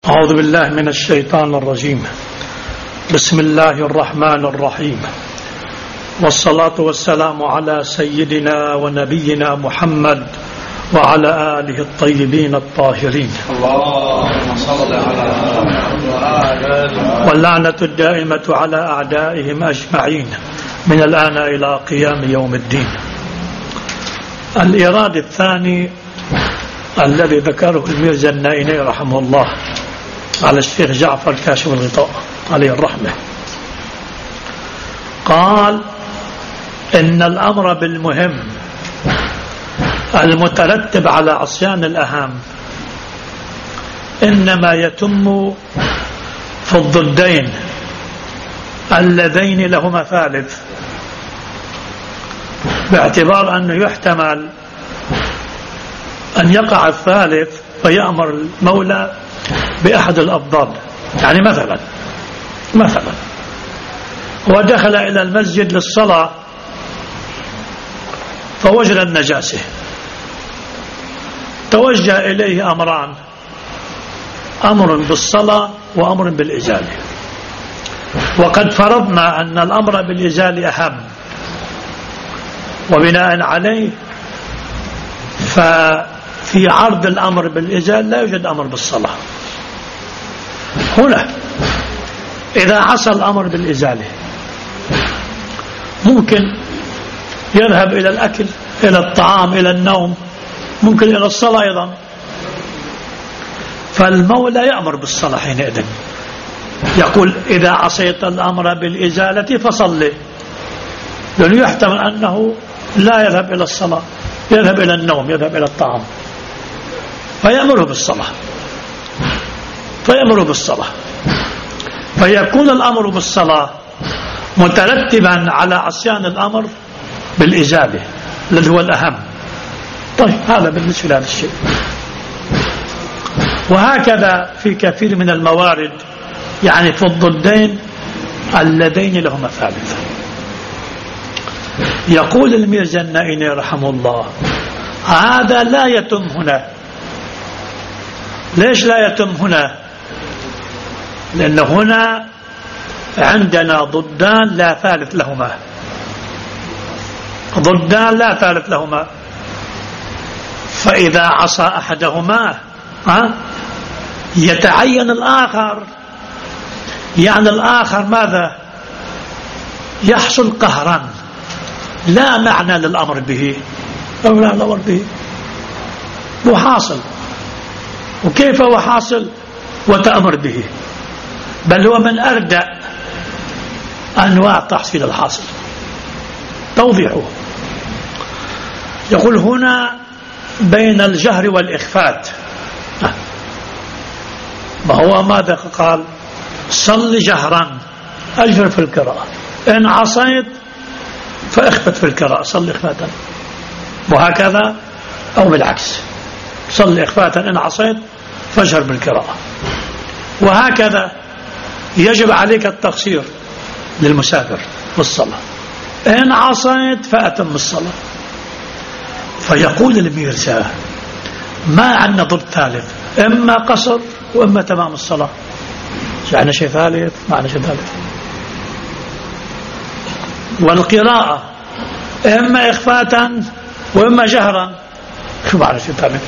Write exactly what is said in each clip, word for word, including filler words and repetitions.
أعوذ بالله من الشيطان الرجيم. بسم الله الرحمن الرحيم، والصلاة والسلام على سيدنا ونبينا محمد وعلى آله الطيبين الطاهرين، اللهم صل على محمد، واللعنة الدائمة على أعدائهم أجمعين من الآن إلى قيام يوم الدين. الإيراد الثاني الذي ذكره الميرزا النائني رحمه الله على الشيخ جعفر كاشف الغطاء عليه الرحمة، قال إن الأمر بالمهم المترتب على عصيان الأهم إنما يتم في الضدين اللذين لهما ثالث، باعتبار أنه يحتمل أن يقع الثالث فيأمر المولى بأحد الأفضل. يعني مثلا مثلا ودخل إلى المسجد للصلاة فوجد النجاسة، توجه إليه أمران، أمر بالصلاة وأمر بالإزالة، وقد فرضنا أن الأمر بالإزالة أهم، وبناء عليه ففي عرض الأمر بالإزالة لا يوجد أمر بالصلاة. هنا إذا حصل الأمر بالإزالة ممكن يذهب إلى الأكل، إلى الطعام، إلى النوم، ممكن إلى الصلاة أيضا، فالمولى يأمر بالصلاة حينئذ، يقول إذا عصيت الأمر بالإزالة فصلي، لأنه يحتمل أنه لا يذهب إلى الصلاة، يذهب إلى النوم، يذهب إلى الطعام، فيأمره بالصلاة فيأمر بالصلاة فيكون الأمر بالصلاة مترتبا على عصيان الأمر بالإزالة الذي هو الأهم. طيب هذا بالنسبة لهذا الشيء. وهكذا في كثير من الموارد، يعني في الضدين اللذين لهما ثالث. يقول الميرزا النائني رحمه الله هذا لا يتم هنا. ليش لا يتم هنا؟ لأن هنا عندنا ضدان لا ثالث لهما، ضدان لا ثالث لهما، فإذا عصى أحدهما يتعين الآخر، يعني الآخر ماذا؟ يحصل قهرا، لا معنى للأمر به أو لا الأمر به، هو حاصل. وكيف هو حاصل وتأمر به؟ بل هو من أردأ أنواع تحصيل الحاصل. توضيحه يقول هنا بين الجهر والإخفات، ما هو ماذا قال؟ صل جهرا، أجهر في القراءة، إن عصيت فاخفت في القراءة، صل إخفاتا، وهكذا أو بالعكس، صل إخفاتا إن عصيت فاجهر بالقراءة، وهكذا يجب عليك التقصير للمسافر في الصلاة، إن عصيت فأتم الصلاة. فيقول الميرزا ما عندنا ضد ثالث، إما قصر وإما تمام الصلاة، يعني شيء ثالث معنى شيء ثالث. والقراءة إما إخفاتا وإما جهرا، شو معنى شيء ثالث؟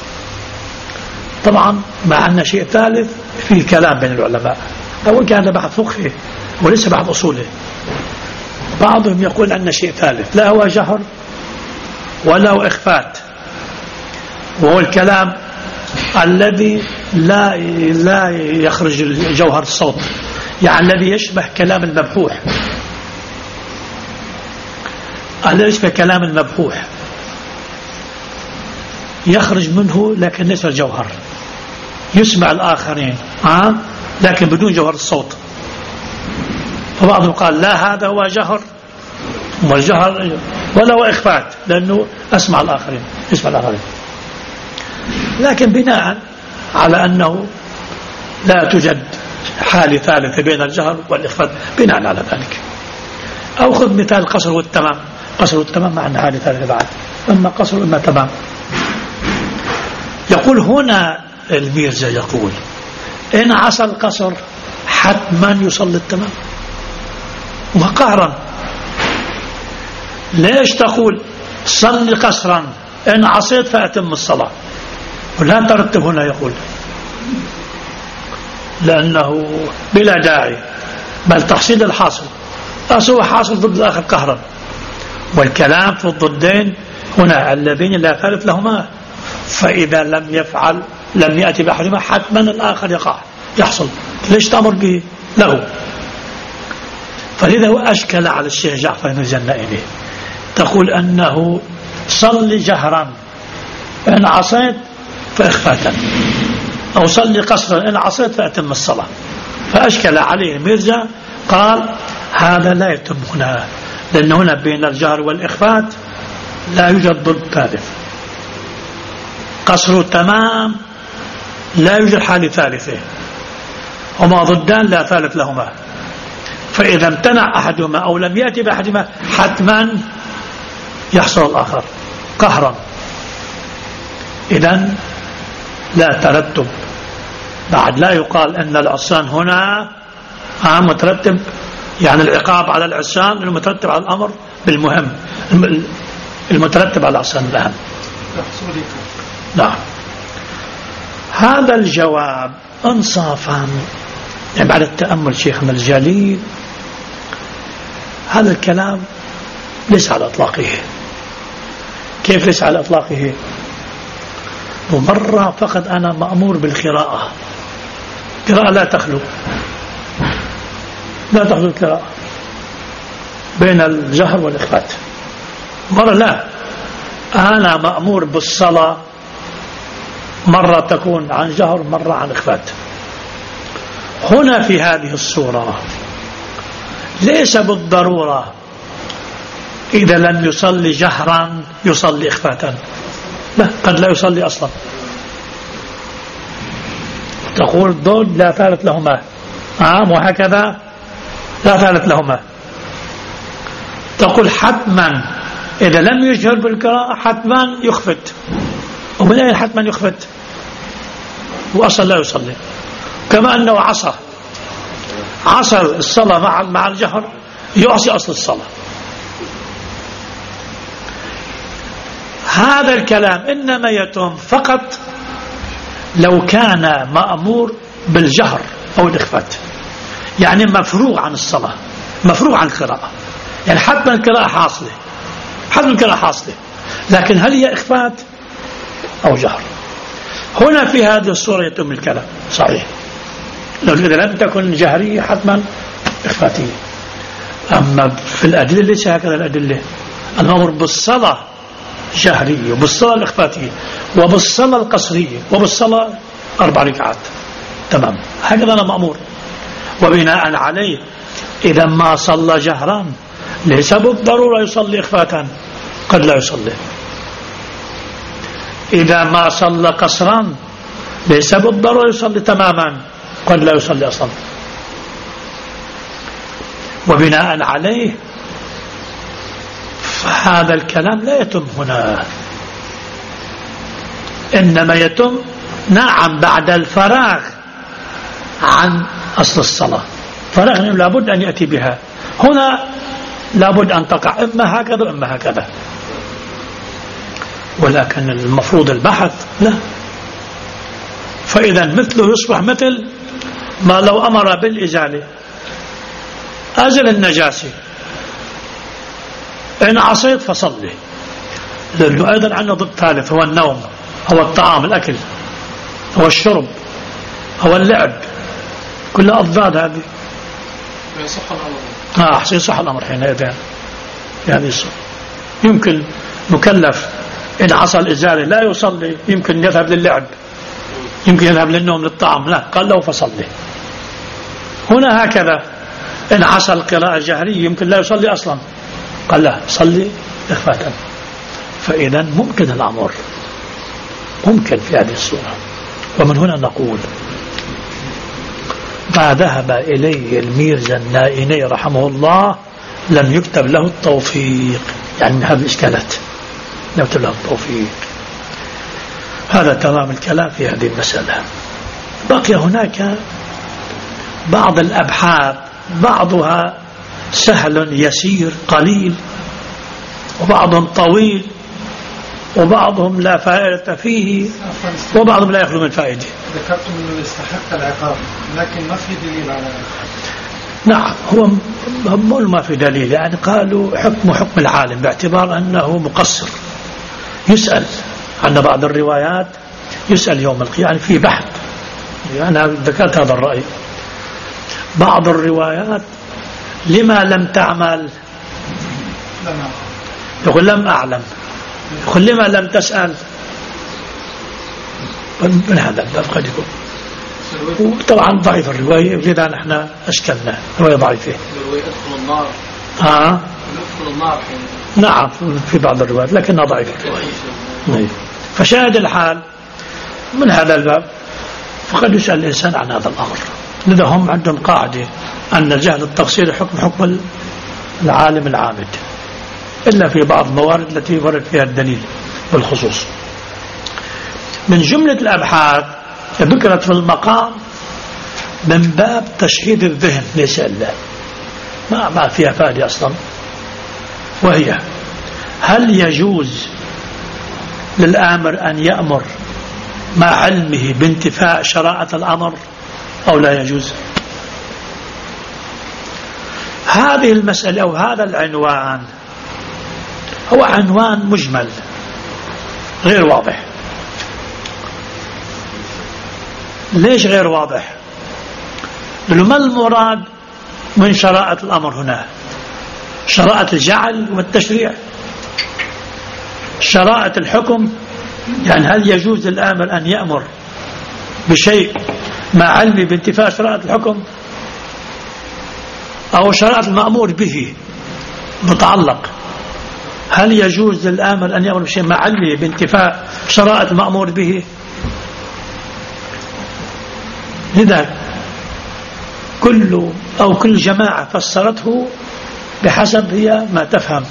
طبعا ما عندنا شيء ثالث في كلام بين العلماء، أول كان بحث فقهي وليس بحث أصولي. بعضهم يقول أن شيء ثالث لا هو جهر ولا هو إخفات، وهو الكلام الذي لا لا يخرج جوهر الصوت، يعني الذي يشبه كلام المبحوح، الذي يشبه كلام المبحوح يخرج منه لكن ليس الجوهر، يسمع الآخرين آه؟ لكن بدون جوهر الصوت. فبعضهم قال لا هذا هو جهر والجهر ولا هو إخفات، لأنه أسمع الآخرين، يسمع الآخرين، لكن بناء على أنه لا توجد حالة ثالثة بين الجهر والإخفات بناء على ذلك. أو خذ مثال القصر والتمام، قصر والتمام مع أن حالة ثالثة بعد، أما قصر وإما تمام. يقول هنا الميرزا يقول إن عصى القصر حتما يصلي التمام وقهرا. ليش تقول صلي قصرا إن عصيت فأتم الصلاة ولا ترتب هنا؟ يقول لأنه بلا داعي، بل تحصيل الحاصل، هو حاصل ضد الآخر قهرا. والكلام في الضدين هنا اللذين لا ثالث لهما، فإذا لم يفعل لم يأتي بأحدهما حتما الآخر يقع يحصل. ليش تأمر به له؟ فلذا هو أشكل على الشيخ جعفر بن الجنائي، تقول أنه صلي جهرا إن عصيت فإخفاتا، أو صلي قصرا إن عصيت فأتم الصلاة. فأشكل عليه ميرزا، قال هذا لا يتم هنا، لأن هنا بين الجهر والإخفات لا يوجد ضد ثالث. قصر تمام لا يوجد حال ثالثه، هما ضدان لا ثالث لهما. فإذا امتنع أحدهما أو لم يأتي بأحدهما حتما يحصل الآخر قهرا. إذن لا ترتب، بعد لا يقال أن العصيان هنا مترتب، يعني العقاب على العصيان المترتب على الأمر بالمهم، المترتب على العصيان الأهم. نعم. هذا الجواب انصافا يعني بعد التأمل شيخنا الجليل، هذا الكلام ليس على إطلاقه. كيف ليس على إطلاقه؟ ومرة فقط أنا مأمور بالقراءة، قراءة لا تخلو لا تخلو القراءة بين الجهر والإخفات. مرة لا، أنا مأمور بالصلاة، مرة تكون عن جهر مرة عن إخفات. هنا في هذه الصورة ليس بالضرورة إذا لم يصلي جهرا يصلي إخفاتا، لا، قد لا يصلي أصلا. تقول ضد لا ثالث لهما، عام وهكذا لا ثالث لهما. تقول حتما إذا لم يجهر بالقراءة حتما يخفت، ومن أين حتما يخفت؟ وأصلا لا يصلي. كما أنه عصى عصى الصلاة مع مع الجهر يعصي أصل الصلاة. هذا الكلام إنما يتم فقط لو كان مأمور بالجهر أو الإخفات، يعني مفروغ عن الصلاة، مفروغ عن القراءة، يعني حتى القراءة حاصلة، حتى القراءة حاصلة، لكن هل هي إخفات أو جهر؟ هنا في هذه الصورة يتم الكلام صحيح، لو إذا لم تكن جهرية حتما إخفاتية. أما في الأدلة ليس هكذا. الأدلة الأمر بالصلاة جهرية وبالصلاة الإخفاتية وبالصلاة القصرية وبالصلاة أربع ركعات تمام، هكذا أنا مأمور. وبناء عليه إذا ما صلى جهرا ليس بالضرورة يصلي إخفاتا، قد لا يصلي. إذا ما صلى قصرا ليس بالضرورة يصلي تماما، قد لا يصلي أصلا. وبناء عليه فهذا الكلام لا يتم هنا، إنما يتم نعم بعد الفراغ عن أصل الصلاة، فراغ لابد أن يأتي بها. هنا لابد أن تقع إما هكذا وإما هكذا، ولكن المفروض البحث لا. فإذا مثله يصبح مثل ما لو أمر بالإزالة، أزل النجاسة، إن عصيت فصلي، لأنه أيضا عنه ضد ثالث، هو النوم، هو الطعام، الأكل، هو الشرب، هو اللعب، كلها أضداد هذه. يصح الأمر. آه أحسن يصح الأمر حينئذ في هذه الصورة. يمكن مكلف إن عصى الإزالة لا يصلي، يمكن يذهب للعب، يمكن يذهب للنوم، للطعام، لا، قال له فصلي. هنا هكذا إن عصى القراءة الجهرية يمكن لا يصلي أصلا، قال لا، صلي إخفاتا. فإذا ممكن الأمر، ممكن في هذه الصورة. ومن هنا نقول ما ذهب إليه الميرزا النائيني رحمه الله لم يكتب له التوفيق، يعني من هذه الإشكالات لم يكتب له التوفيق. هذا تمام الكلام في هذه المسألة. بقي هناك بعض الأبحاث، بعضها سهل يسير قليل، وبعضهم طويل، وبعضهم لا فائدة فيه، وبعضهم لا يخلو من فائدة. ذكرتم أنه يستحق العقاب، لكن ما في دليل على ذلك. نعم، هو هم ما في دليل، يعني قالوا حكم حكم العالم باعتبار أنه مقصر، يسأل عن بعض الروايات، يسأل يوم القيامة، يعني في بحث. أنا ذكرت هذا الرأي. بعض الروايات لما لم تعمل، يقول لم أعلم، يقول لما لم تسأل، من هذا الباب قد يكون. وطبعا ضعيف الرواية، لذا نحن أشكلنا رواية ضعيفة. الرواية أدخل النار. آه. أدخل النار. نعم في بعض الروايات لكنها ضعيفة الرواية. فشاهد الحال من هذا الباب، فقد يسأل الإنسان عن هذا الأمر. لذا هم عندهم قاعدة أن الجهل التقصير حكم حكم العالم العامد، إلا في بعض الموارد التي ورد فيها الدليل بالخصوص. من جملة الأبحاث ذكرت في المقام من باب تشحيذ الذهن، ليس إلا ما ما فيها فائدة أصلا، وهي هل يجوز للآمر أن يأمر مع علمه بانتفاء شراءة الأمر أو لا يجوز؟ هذه المسألة أو هذا العنوان هو عنوان مجمل غير واضح. ليش غير واضح؟ لأنه ما المراد من شراءة الأمر هنا؟ شراءة الجعل والتشريع، شراءة الحكم، يعني هل يجوز للآمر أن يأمر بشيء مع علمه بانتفاء شراءة الحكم، أو شراءة المأمور به متعلق؟ هل يجوز للآمر أن يأمر بشيء مع علمه بانتفاء شراءة المأمور به؟ لذا كل أو كل جماعة فسرته بحسب هي ما تفهم.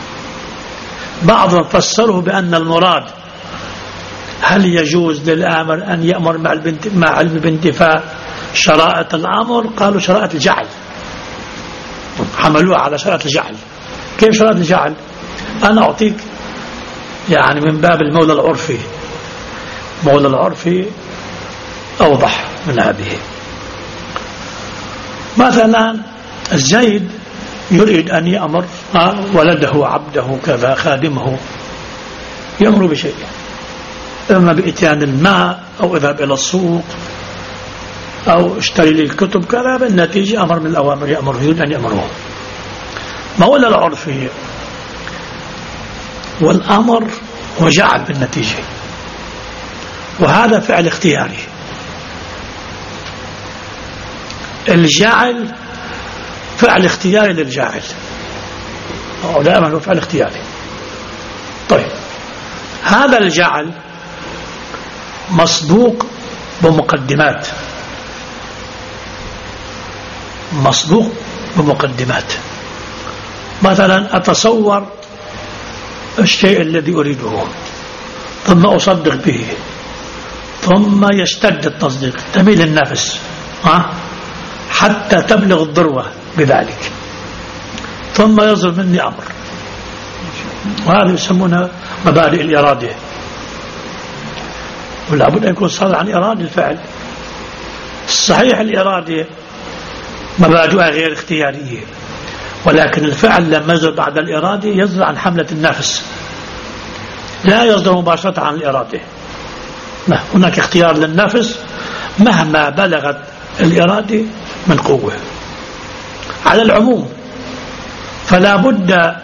بعضهم فسره بأن المراد هل يجوز للآمر أن يأمر مع, مع علم بانتفاء شراءة الأمر، قالوا شراءة الجعل، حملوها على شراءة الجعل. كيف شراءة الجعل؟ أنا أعطيك يعني من باب المولى العرفي، مولى العرفي أوضح من هذه. مثلا الزيد يريد أن يأمر ولده عبده كذا خادمه، يأمر بشيء، إما بإتيان الماء أو اذهب إلى السوق أو اشتري لي الكتب كذا، بالنتيجة أمر من الأوامر يأمر، يريد أن يأمره. مولى العرفي والأمر وجعل بالنتيجة، وهذا فعل اختياري. الجعل فعل اختياري للجاعل، أو دائما هو فعل اختياري. طيب هذا الجعل مسبوق بمقدمات، مسبوق بمقدمات. مثلا أتصور الشيء الذي أريده، ثم أصدق به، ثم يشتد التصديق، تميل النفس ها حتى تبلغ الذروة بذلك، ثم يصدر مني أمر، وهذا يسمونها مبادئ الإرادة. ولا بد أن يكون صادر عن إرادة الفعل. صحيح الإرادة مبادئها غير اختيارية، ولكن الفعل لما يصدر بعد الإرادة يصدر عن حملة النفس، لا يصدر مباشرة عن الإرادة. هناك اختيار للنفس مهما بلغت الإرادة من قوة على العموم. فلا بد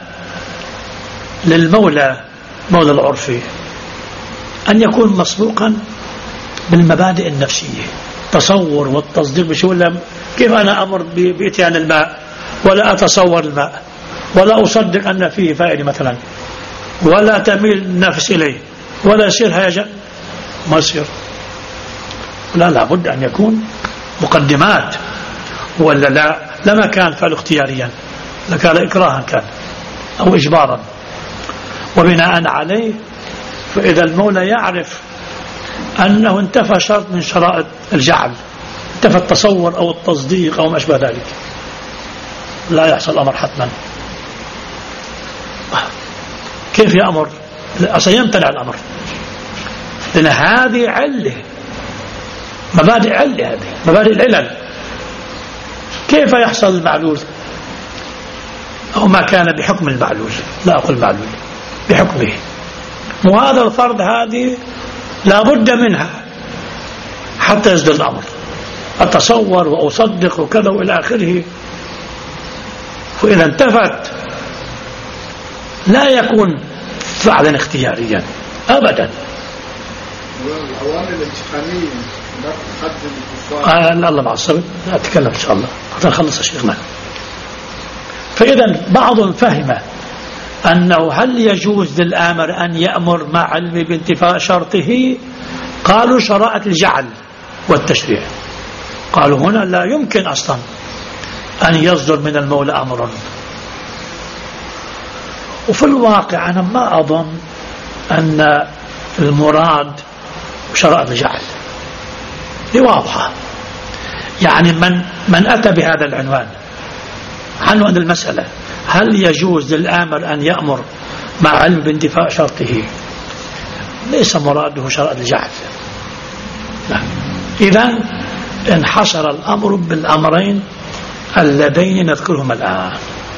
للمولى مولى العرفي أن يكون مسبوقا بالمبادئ النفسية، تصور والتصديق بشيء. كيف أنا أمر بإتيان الماء ولا أتصور الماء ولا أصدق أن فيه فائدة مثلا، ولا تميل النفس إليه ولا يصير هيجان، ما يصير. لا لا بد أن يكون مقدمات، ولا لا لما كان فعل اختياريا، لكان إكراها كان أو إجبارا. وبناء عليه فإذا المولى يعرف أنه انتفى شرط من شرائط الجعل، انتفى التصور أو التصديق أو ما أشبه ذلك، لا يحصل الأمر حتما. كيف يأمر؟ أصلا يمتنع الأمر، لأن هذه علة، مبادئ علة، هذه مبادئ العلل. كيف يحصل المعلول أو ما كان بحكم المعلول؟ لا أقول معلول، بحكمه. وهذا الفرض هذه لا بد منها حتى يصدر الأمر، أتصور وأصدق وكذا وإلى آخره. فإذا انتفت لا يكون فعلا اختياريا أبدا. والعوامل الانتقامية لا تقدم الكفار. آه لا الله مع الصبر، لا أتكلم إن شاء الله حتى نخلص يا شيخنا. فإذا بعض فهم أنه هل يجوز للآمر أن يأمر مع علم بانتفاء شرطه؟ قالوا شرائط الجعل والتشريع. قالوا هنا لا يمكن أصلا أن يصدر من المولى أمر. وفي الواقع أنا ما أظن أن المراد شرائط الجعل دي واضحة. يعني من من أتى بهذا العنوان، عنوان المسألة هل يجوز للآمر أن يأمر مع علم بانتفاء شرطه، ليس مراده شرائط الجعل. إذن انحصر الأمر بالأمرين اللذين نذكرهما الآن.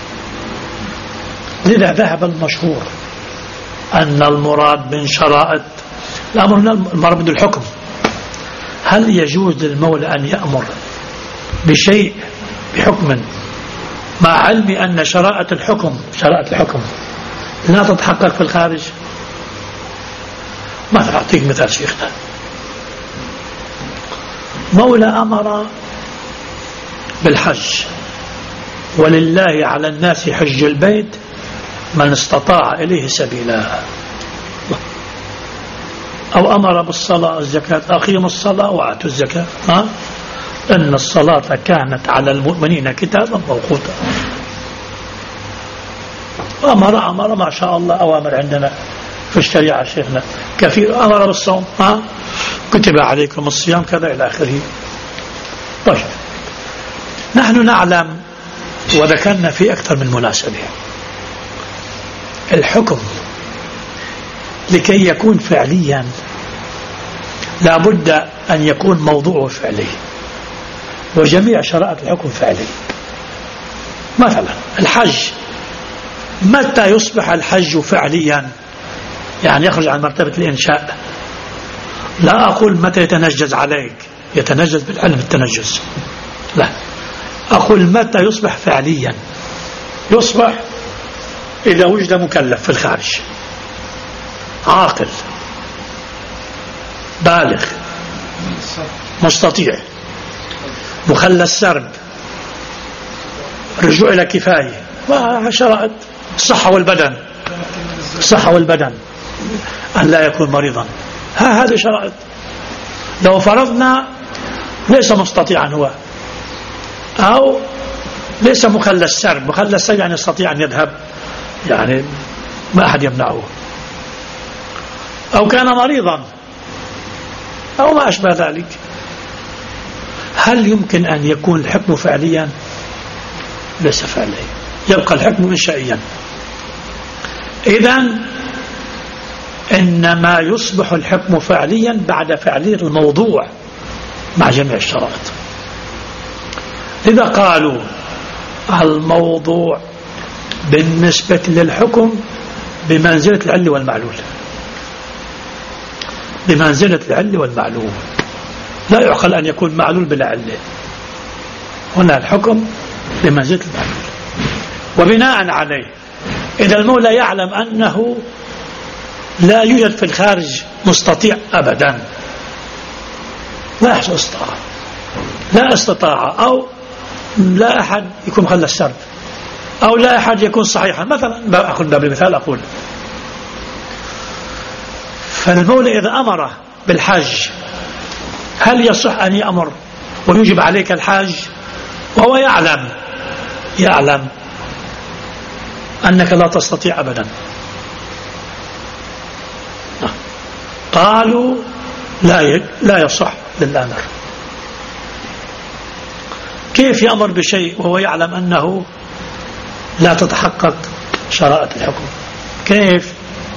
لذا ذهب المشهور أن المراد من شرائط الأمر المراد من الحكم. هل يجوز للمولى أن يأمر بشيء بحكم مع علم أن شرائط الحكم شرائط الحكم لا تتحقق في الخارج؟ مثلا أعطيك مثال شيخنا. مولى أمر بالحج، ولله على الناس حج البيت من استطاع إليه سبيلا. أو أمر بالصلاة الزكاة، أقيموا الصلاة وآتوا الزكاة، ها؟ إن الصلاة كانت على المؤمنين كتابا موقوتا. أمر أمر ما شاء الله، أوامر عندنا في الشريعة شيخنا كثير. أمر بالصوم، ها؟ كتب عليكم الصيام كذا إلى آخره. طيب، نحن نعلم وذكرنا في أكثر من مناسبة الحكم لكي يكون فعليا لا بد أن يكون موضوعه فعلي، وجميع شرائط الحكم فعلي. مثلا الحج، متى يصبح الحج فعليا؟ يعني يخرج عن مرتبة الإنشاء. لا أقول متى يتنجز عليك، يتنجز بالعلم التنجز، لا، أقول متى يصبح فعليا؟ يصبح إذا وجد مكلف في الخارج عاقل بالغ مستطيع مخلى السرب رجوع إلى كفاية، وشرائط الصحة والبدن، الصحة والبدن، أن لا يكون مريضا. ها هذه شرائط. لو فرضنا ليس مستطيعا هو، أو ليس مخلى السرب، مخلى السرب يعني يستطيع أن يذهب، يعني ما أحد يمنعه، أو كان مريضا أو ما أشبه ذلك، هل يمكن أن يكون الحكم فعليا؟ ليس فعليا، يبقى الحكم إنشائيا. إذن إنما يصبح الحكم فعليا بعد فعلية الموضوع مع جميع الشرائط. لذا قالوا الموضوع بالنسبة للحكم بمنزلة العل والمعلول، بمنزلة العل والمعلول. لا يعقل أن يكون معلول بلا علة. هنا الحكم بمنزلة المعلول. وبناء عليه إذا المولى يعلم أنه لا يوجد في الخارج مستطيع أبدا، لا يحصل استطاعة، لا استطاعة، أو لا أحد يكون خلى السرد، أو لا أحد يكون صحيحا. مثلا أقول باب المثال، أقول فالمولى إذا أمر بالحج هل يصح أن يأمر ويجب عليك الحج وهو يعلم يعلم أنك لا تستطيع أبدا؟ قالوا لا لا يصح للآمر. كيف يأمر بشيء وهو يعلم أنه لا تتحقق شرائط الحكم؟ كيف؟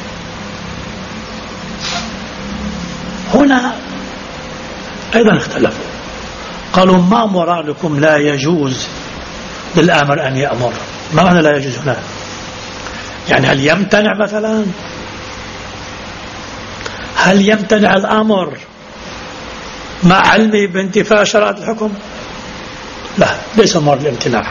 هنا أيضا اختلفوا، قالوا ما مرادكم لا يجوز للآمر أن يأمر؟ ما معنى لا يجوز هنا؟ يعني هل يمتنع مثلا؟ هل يمتنع الأمر مع علمه بانتفاء شرائط الحكم؟ لا، ليس مراد الامتناع.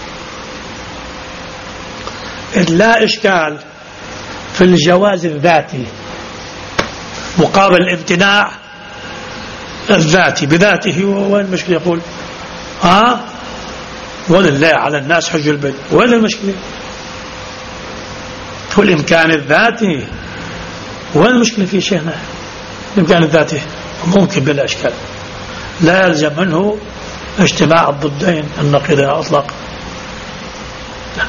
إذ لا إشكال في الجواز الذاتي مقابل الامتناع الذاتي بذاته. وين المشكلة؟ يقول ها ولله على الناس حج البيت، وين المشكلة؟ هو الإمكان الذاتي، وين المشكلة في شيئنا؟ الإمكان الذاتي ممكن بلا إشكال، لا يلزم منه اجتماع الضدين النقيضين أطلق. لا.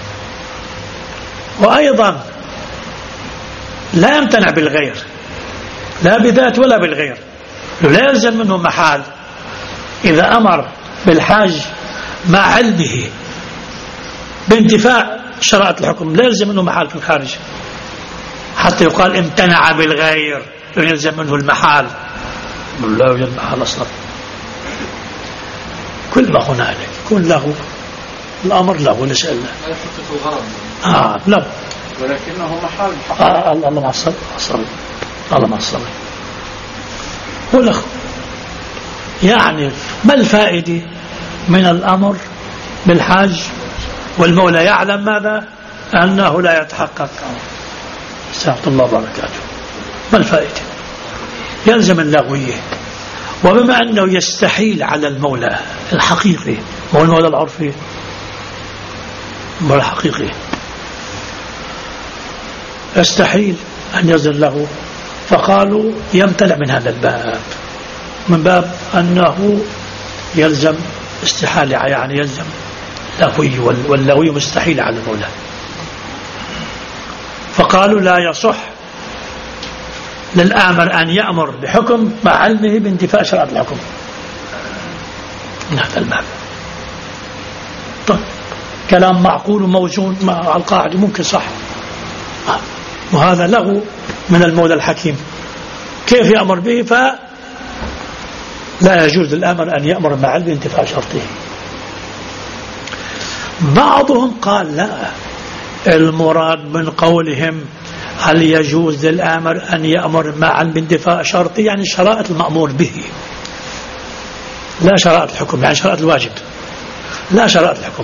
وأيضا لا يمتنع بالغير، لا بذات ولا بالغير، لا يلزم منه محال. إذا أمر بالحاج مع علمه بانتفاء شرائط الحكم لا يلزم منه محال في الخارج، حتى يقال امتنع بالغير يلزم منه المحال. لا يوجد محال أصلا، كل ما هنالك يكون له الأمر له نسأل الله. لا يشك في الغرض. آه لا، ولكنه محال. آه الله ما صل صل الله ما صل. هو الأخ يعني ما الفائدة من الأمر بالحاج والمولى يعلم ماذا؟ أنه لا يتحقق. سبحان الله وبركاته. ما الفائدة؟ يلزم اللغوية. وبما أنه يستحيل على المولى الحقيقي، هو المولى العرفي، المولى الحقيقي يستحيل أن يزل له، فقالوا يمتنع من هذا الباب، من باب أنه يلزم استحالة، يعني يلزم لغوي، واللغوي مستحيل على المولى. فقالوا لا يصح للآمر أن يأمر بحكم مع علمه بانتفاء شرائط الحكم من هذا الباب. طيب كلام معقول وموجود مع القاعدة ممكن صح، وهذا له من المولى الحكيم. كيف يأمر به؟ فلا يجوز للآمر أن يأمر مع علمه بانتفاء شرطه. بعضهم قال لا، المراد من قولهم هل يجوز للآمر أن يأمر مع علم بانتفاء شرطه يعني شرائط المأمور به، لا شرائط الحكم، يعني شرائط الواجب لا شرائط الحكم.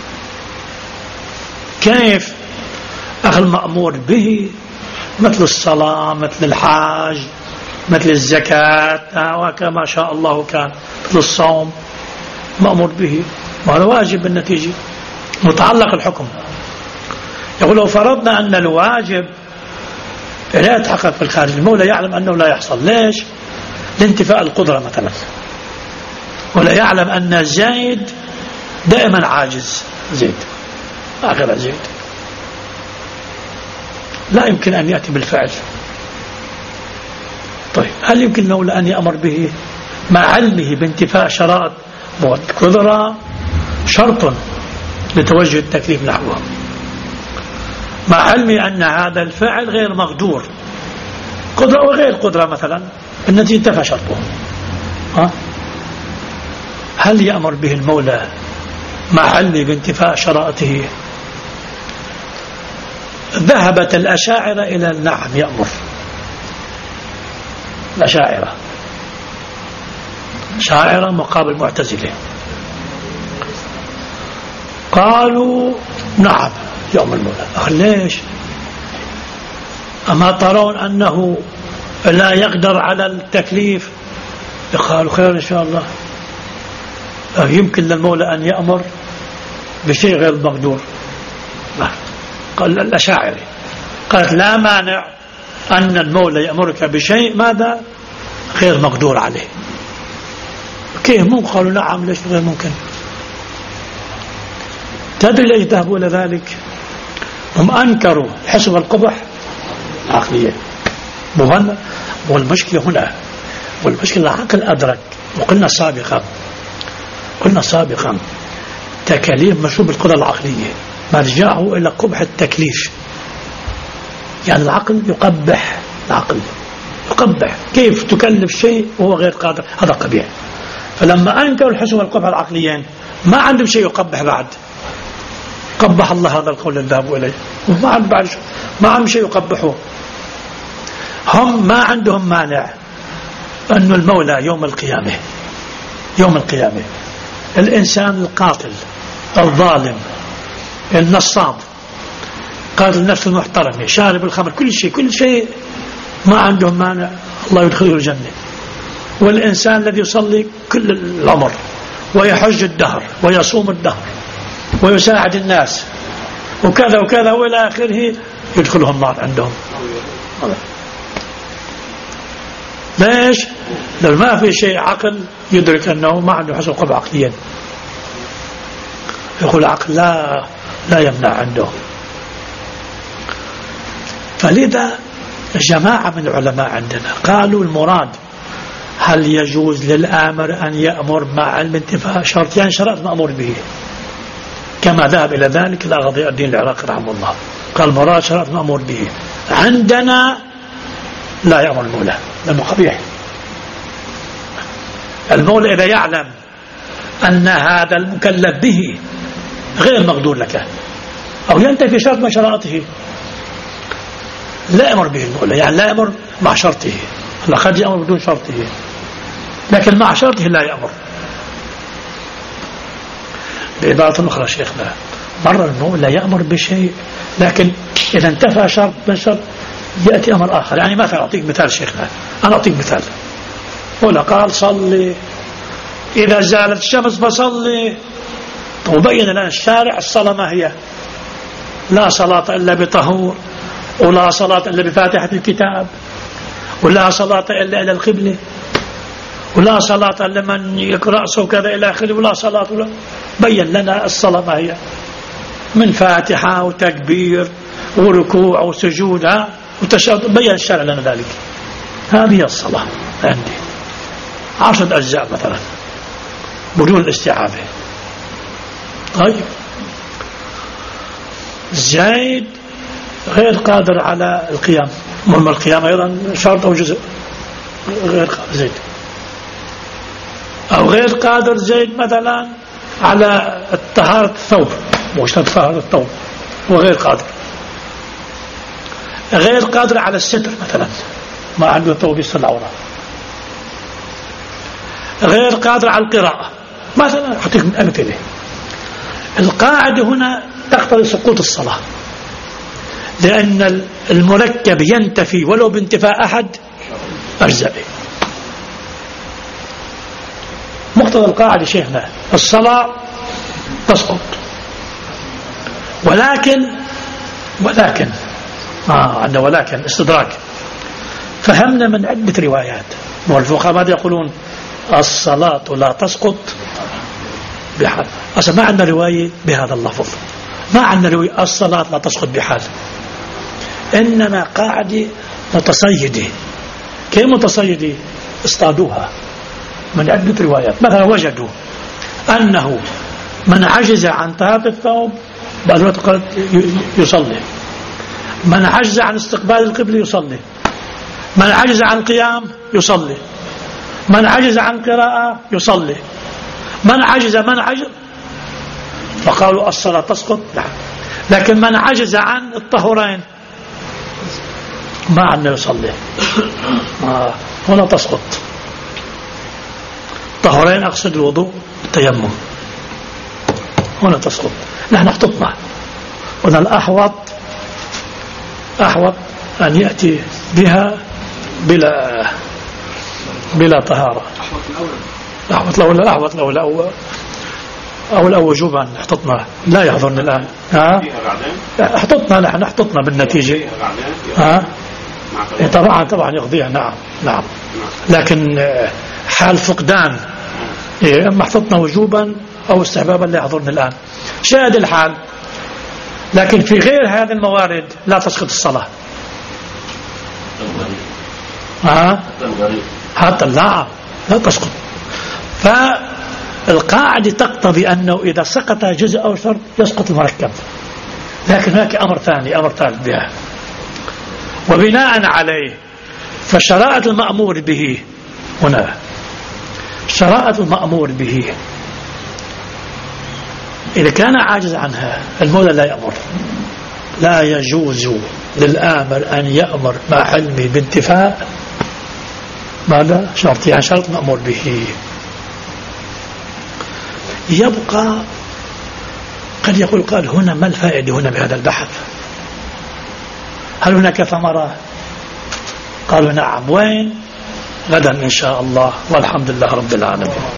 كيف؟ أخذ المأمور به مثل الصلاة، مثل الحاج، مثل الزكاة، وكما شاء الله كان، مثل الصوم مأمور به، وهذا واجب بالنتيجة متعلق الحكم. يقول لو فرضنا أن الواجب لا يتحقق في الخارج، المولى يعلم أنه لا يحصل. ليش؟ لانتفاء القدرة مثلا، ولا يعلم أن زيد دائما عاجز، زيد آخر زيد لا يمكن أن يأتي بالفعل. طيب هل يمكن المولى أن يأمر به مع علمه بانتفاء شرائط القدرة؟ شرط لتوجه التكليف نحوه، مع علمي أن هذا الفعل غير مقدور، قدرة وغير قدرة مثلا، النتيجة انتفى شرطه. ها؟ هل يأمر به المولى مع علمه بانتفاء شرائطه؟ ذهبت الأشاعرة إلى نعم يأمر. الأشاعرة شاعرة مقابل معتزلة قالوا نعم يوم المولى. ليش؟ أما ترون أنه لا يقدر على التكليف؟ قالوا خير إن شاء الله، يمكن للمولى أن يأمر بشيء غير مقدور. قال الأشاعرة قالت لا مانع أن المولى يأمرك بشيء ماذا غير مقدور عليه. كيف مو؟ قالوا نعم، ليش غير ممكن؟ تدري ليش ذهبوا إلى ذلك؟ هم أنكروا حسب القبح العقلية. والمشكلة هنا والمشكلة العقل أدرك. وقلنا سابقا قلنا سابقا تكاليف مشروب القدرة العقلية مرجعه إلى قبح التكليف. يعني العقل يقبح، العقل يقبح. كيف تكلف شيء وهو غير قادر؟ هذا قبيح. فلما أنكروا الحسن والقبح العقليين ما عندهم شيء يقبح بعد. قبح الله هذا القول الذهب إليه، وما عندهم بعد ما عندهم شيء يقبحوه. هم ما عندهم مانع أن المولى يوم القيامة يوم القيامة الإنسان القاتل الظالم النصاب قاتل نفسه المحترمة شارب الخمر كل شيء كل شيء ما عندهم مانع الله يدخله الجنة. والإنسان الذي يصلي كل العمر ويحج الدهر ويصوم الدهر ويساعد الناس وكذا وكذا وإلى آخره يدخلهم النار عندهم. ليش؟ لو ما في شيء عقل يدرك أنه ما عنده حسن قبح عقليا. يقول العقل لا لا يمنع عنده. فلذا جماعة من العلماء عندنا قالوا المراد هل يجوز للآمر أن يأمر مع علم انتفاء شرطين شرط مأمور به، كما ذهب إلى ذلك الأغضي الدين العراقي رحمه الله. قال المراد شرط مأمور به. عندنا لا يأمر المولى لأنه قبيح. المولى إذا يعلم أن هذا المكلف به غير مقدور لك أو ينتفي شرط من شرائطه لا يأمر به المولى. يعني لا يأمر مع شرطه. قد يأمر بدون شرطه لكن مع شرطه لا يأمر. بعبارة أخرى شيخنا مرة المولى يأمر بشيء لكن إذا انتفى شرط من شرط يأتي أمر آخر. يعني مثلا أعطيك مثال شيخنا أنا أعطيك مثال. ولا قال صلي إذا زالت الشمس فصلي. وبين لنا الشارع الصلاة ما هي؟ لا صلاة إلا بطهور ولا صلاة إلا بفاتحة الكتاب ولا صلاة إلا إلى القبلة ولا صلاة لمن يقرأ وكذا إلى آخره ولا صلاة ولا. بين لنا الصلاة ما هي؟ من فاتحة وتكبير وركوع وسجود وتشهد. بين الشارع لنا ذلك. هذه الصلاة عندي عشرة أجزاء مثلا بدون الاستيعابة. طيب زيد غير قادر على القيام. مهم القيام أيضا شرط أو جزء. غير قادر زيد أو غير قادر زيد مثلا على طهارة الثوب مش طهارة الثوب وغير قادر. غير قادر على الستر مثلا ما عنده ثوب يستر العورة. غير قادر على القراءة مثلا. أعطيك من أمثلة. القاعدة هنا تقتضي سقوط الصلاة لأن المركب ينتفي ولو بانتفاء أحد أجزائه. مقتضى القاعدة شيخنا الصلاة تسقط ولكن ولكن آه عندنا ولكن استدراك. فهمنا من عدة روايات والفقهاء ماذا يقولون؟ الصلاة لا تسقط بحال. أصلا ما عندنا رواية بهذا اللفظ. ما عندنا رواية الصلاة لا تسقط بحال. إنما قاعدة متصيدة. كيف متصيدة؟ اصطادوها من عدة روايات. مثلا وجدوا أنه من عجز عن طهارة الثوب بعد ما تقرأ يصلي. من عجز عن استقبال القبلة يصلي. من عجز عن القيام يصلي. من عجز عن قراءة يصلي. من عجز من عجز فقالوا الصلاة تسقط. لا. لكن من عجز عن الطهورين ما عنا يصلي. آه. هنا تسقط. طهورين أقصد الوضوء التيمم هنا تسقط. نحن احتطنا وأن الأحوط أحوط أن يأتي بها بلا بلا طهارة. أحوط الأول أحوط الأول أو أو الأول وجوبا احتطنا لا يحضرنا الآن. ها احتطنا نحن احتطنا بالنتيجة. ها طبعا طبعا يقضيها. نعم نعم لكن حال فقدان إيه اما احتطنا وجوبا أو استحبابا لا يحضرنا الآن شاهد الحال. لكن في غير هذه الموارد لا تسقط الصلاة. ها حتى لا لا تسقط. فالقاعدة تقتضي أنه إذا سقط جزء أو شرط يسقط المركب، لكن هناك أمر ثاني، أمر ثالث بها. وبناء عليه فشرائط المأمور به هنا، شرائط المأمور به إذا كان عاجز عنها المولى لا يأمر. لا يجوز للآمر أن يأمر مع حلمه بانتفاء ماذا شرط، يعني شرط مأمور به. يبقى قد يقول قال هنا ما الفائدة هنا بهذا البحث؟ هل هناك ثمرة؟ قالوا نعم. وين؟ غدا إن شاء الله، والحمد لله رب العالمين.